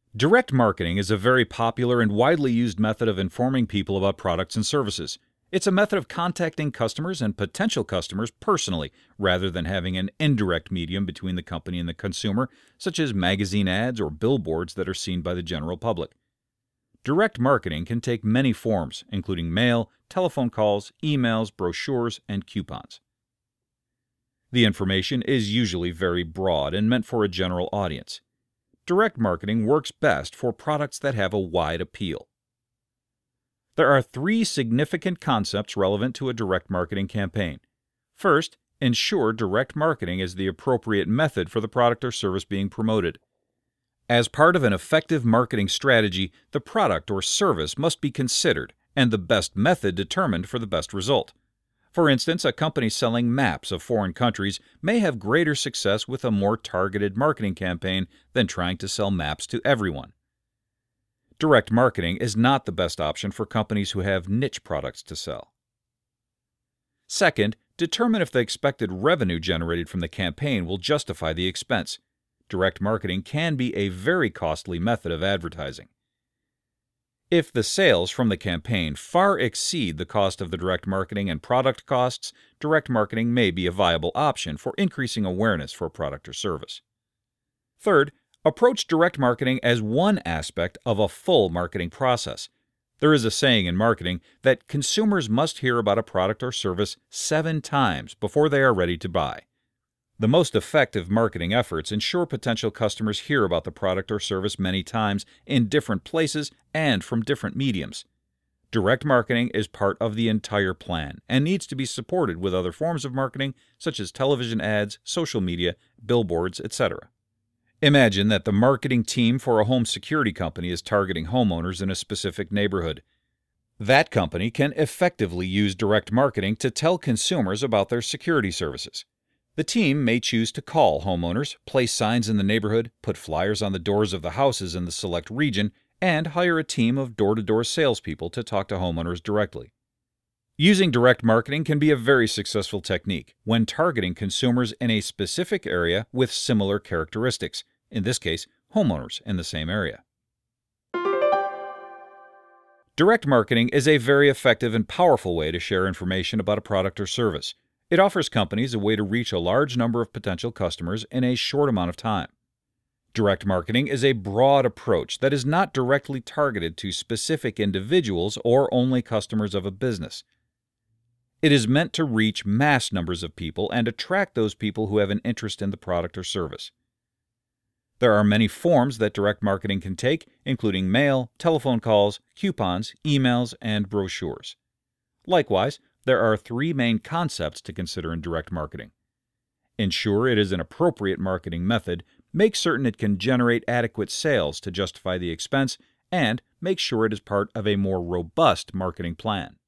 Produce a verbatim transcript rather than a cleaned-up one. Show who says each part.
Speaker 1: Direct marketing is a very popular and widely used method of informing people about products and services. It's a method of contacting customers and potential customers personally, rather than having an indirect medium between the company and the consumer, such as magazine ads or billboards that are seen by the general public. Direct marketing can take many forms, including mail, telephone calls, emails, brochures, and coupons. The information is usually very broad and meant for a general audience. Direct marketing works best for products that have a wide appeal. There are three significant concepts relevant to a direct marketing campaign. First, ensure direct marketing is the appropriate method for the product or service being promoted. As part of an effective marketing strategy, the product or service must be considered and the best method determined for the best result. For instance, a company selling maps of foreign countries may have greater success with a more targeted marketing campaign than trying to sell maps to everyone. Direct marketing is not the best option for companies who have niche products to sell. Second, determine if the expected revenue generated from the campaign will justify the expense. Direct marketing can be a very costly method of advertising. If the sales from the campaign far exceed the cost of the direct marketing and product costs, direct marketing may be a viable option for increasing awareness for a product or service. Third, approach direct marketing as one aspect of a full marketing process. There is a saying in marketing that consumers must hear about a product or service seven times before they are ready to buy. The most effective marketing efforts ensure potential customers hear about the product or service many times in different places and from different mediums. Direct marketing is part of the entire plan and needs to be supported with other forms of marketing such as television ads, social media, billboards, et cetera. Imagine that the marketing team for a home security company is targeting homeowners in a specific neighborhood. That company can effectively use direct marketing to tell consumers about their security services. The team may choose to call homeowners, place signs in the neighborhood, put flyers on the doors of the houses in the select region, and hire a team of door-to-door salespeople to talk to homeowners directly. Using direct marketing can be a very successful technique when targeting consumers in a specific area with similar characteristics, in this case, homeowners in the same area. Direct marketing is a very effective and powerful way to share information about a product or service. It offers companies a way to reach a large number of potential customers in a short amount of time. Direct marketing is a broad approach that is not directly targeted to specific individuals or only customers of a business. It is meant to reach mass numbers of people and attract those people who have an interest in the product or service. There are many forms that direct marketing can take, including mail, telephone calls, coupons, emails, and brochures. Likewise, there are three main concepts to consider in direct marketing. Ensure it is an appropriate marketing method, make certain it can generate adequate sales to justify the expense, and make sure it is part of a more robust marketing plan.